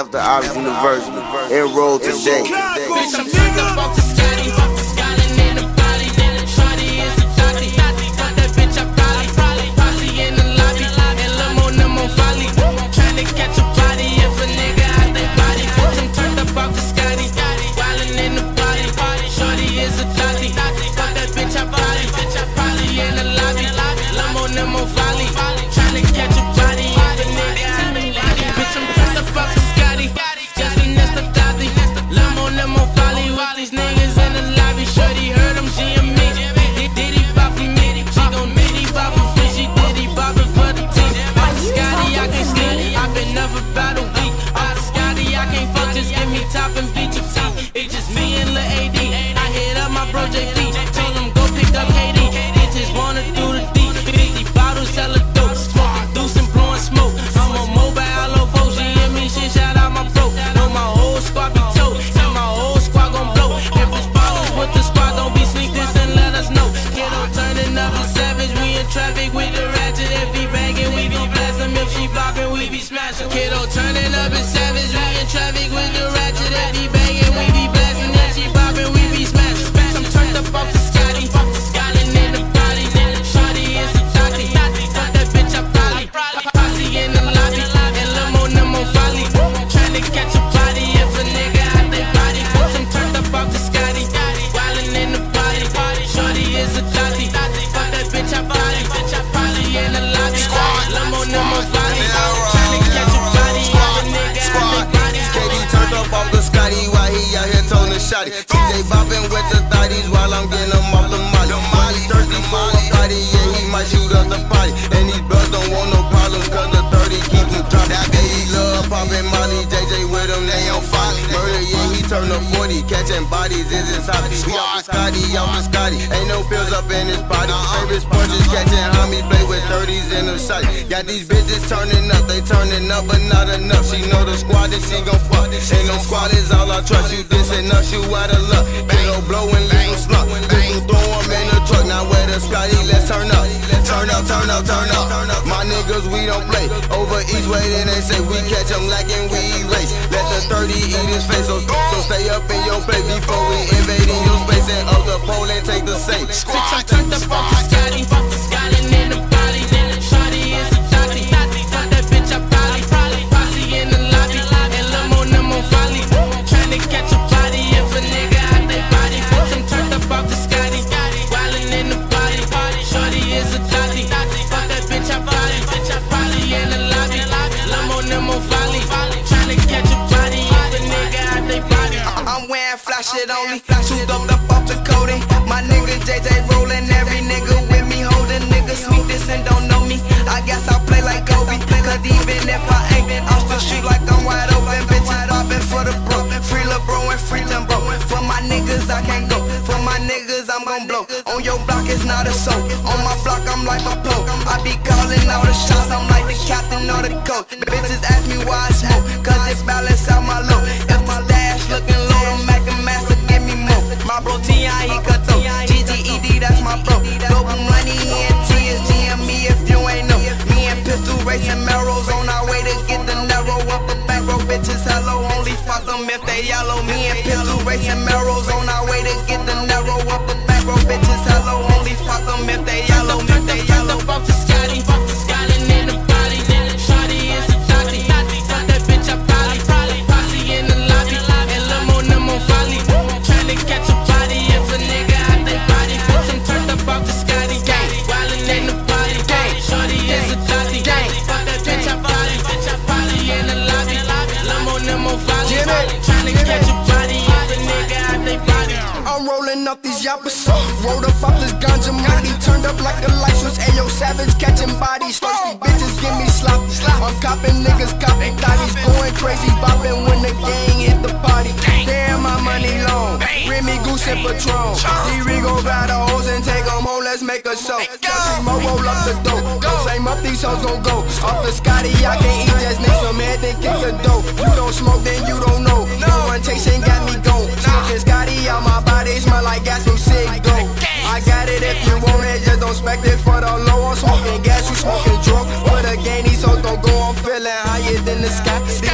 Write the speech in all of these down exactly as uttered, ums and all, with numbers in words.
after Ops University. Enrolled today. Bitch, I'm turned up off the Scotty, off the Scotty in the body. Shorty is a jockey. Fuck that bitch, I probably posse in the lobby. And Lil' on them on volley. Tryna catch a body if a nigga out they body. Bitch, I'm turned up off the Scotty, wildin' in the body. Shorty is a jockey. Fuck that bitch, I probably posse in the lobby. Lil' on them on volley. Tryna catch a body if a nigga out they body. Bitch, I'm turned up off the Scotty, just a nesta daddy. Lil' on them on volley with these niggas in the lobby. Shorty heard them G M me. Did he bop for me? She gon' did he bop for free? She did he boppin' for the team. Off the Scotty, I can't sleep. I been up about a week. Off the Scotty, I can't fuck. Just give me top and beat your feet. It's just me and Lil' A D. I hit up my bro J P. Told him go pick up K D. Bitches wanna do the D. fifty bottles, hella dope. Smoking deuce and blowing smoke. I'm on mobile, O four. She and me, shit, shout out my bro. Know my whole squad be told. And my whole squad gon' blow. If it's bottles with the squad, don't be sneak this and let us know. Kiddo turning up a savage. We in traffic with the ratchet. If he bagging, we be blasting. If she bopping, we be smashing. Kiddo turning up a savage. We in traffic with the ratchet. If he bagging, we be blasting. If she bopping, we be smashing. I'm turned up off the Scotty, off the Scotty in the body. Shorty is a jockey. Fuck that bitch, I probably posse in the lobby. And Lil' on them on volley. Tryna catch a body if a nigga out they body. Bitch, I'm turned up off the Scotty, wildin' in the body. Shorty is a jockey. Fuck that bitch, I probably posse in the lobby. Lil' on them on volley. Tryna catch a body if a nigga out they body. K D turned up off the Scotty while he out here toting the shotty. T J bopping with the thotties while I'm getting him off the molly. Molly thirsty for a thotty, yeah, he might shoot up the potty. And these bros don't want no problems, cause the thirty keep him dropping. That baby love popping Molly, J J with him, they on folly. Murder, yeah, he turned up forty, catching bodies is his hobby. We off the Scotty, off the Scotty, ain't no pills up in his body. Favorite sports is catching homies, play with thirties in the sight. Got these bitches turning up, they turning up, but not enough. She know the squad that she gon' fuck. Ain't no squad is all I trust. You dissing us, you out of luck. Kiddo blowin', leave him slump. People throw him in the truck. Now where the Scotty, let's turn up. Turn up, turn up, turn up. My niggas, we don't play. Over east way, then they say we catch him lacking, we erase. Let the thirty eat his face, so, so stay up in your place before we invade in your space. And up the pole and take the safe. Bitch, I'm turned up off the Scotty, off the Scotty in the body. Shorty is a jockey. Fuck that bitch, I probably posse in the lobby. And Lil' on them on volley. Tryna catch a body if a nigga out they body. Bitch, I'm turned up off the Scotty, wildin' in the body. Shorty is a jockey. Fuck that bitch, I probably in the lobby. Lil' on them on volley. Tryna catch a body if a nigga out they body. I'm wearing fly shit only, too doped up off the coating. My nigga J J rollin', every nigga with me holding. Niggas sneak this and don't know me. I guess I play like Kobe, cause even if I ain't, I'm still street like I'm wide open. Bitches poppin' for the bro, free lil' bro and free Timbo. For my niggas I can't go, for my niggas I'm gon' blow. On your block it's not a soap, on my block I'm like a pro. I be callin' all the shots, I'm like the captain or the coach. Bitches ask me why I smoke, cause it balance out my low. If my stash looking low, I'm making master, give me more. My bro T I, he cut though, G G E D, that's my bro. Global money, E N T is G M E if you ain't know. Me and Pistol racing Melrose on our way to get the narrow up the back row. Bitches hello, only fuck them if they yellow. Me and Pistol racing Melrose on our way to get the narrow up the back row. Bitches hello, only fuck them if they yellow. If they yellow. Off the Scotty, off the Scotty in the body. Shorty is a jockey. Fuck that bitch, I probably posse in the lobby. And Lil' on them on volley. Tryna catch a body if a nigga out they body. Bitch, I'm turned up off the Scotty, wildin' in the body. Shorty is a jockey. Fuck that bitch, I probably in the lobby. Lil' on them on volley. Tryna catch a body if a nigga out they body. I'm rolling up these yappers, rolled up off this ganja money, turned up like the light switch. Ayo, savage catching bodies, thirsty bitches give me sloppy. I'm copping niggas, copping thotties, going crazy, bopping when the gang hit the party. Damn, my money long, Remy Goose and Patron. D-Rigo grab the hoes and take them home, let's make a show. Country Mo roll up the dope, same up these hoes gon' go. Off the Scotty, I can eat, just need some head, then kick the dough. You don't smoke, then you don't know. No one chasing got me gone. Smoking Scotty out my body, smell like gas from Sig Go. I got it if you want it, just don't expect it for the low. I'm smoking gas, you smoking drug. For the game, these hoes don't go, I'm feeling higher than the sky. These niggas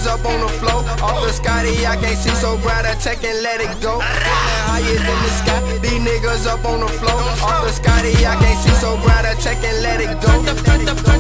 niggas up on the floor. Off the Scotty, I can't see so bright, I take and let it go. Higher than the sky, these niggas up on the floor. Off the Scotty, I can't see so bright, I take and let it go.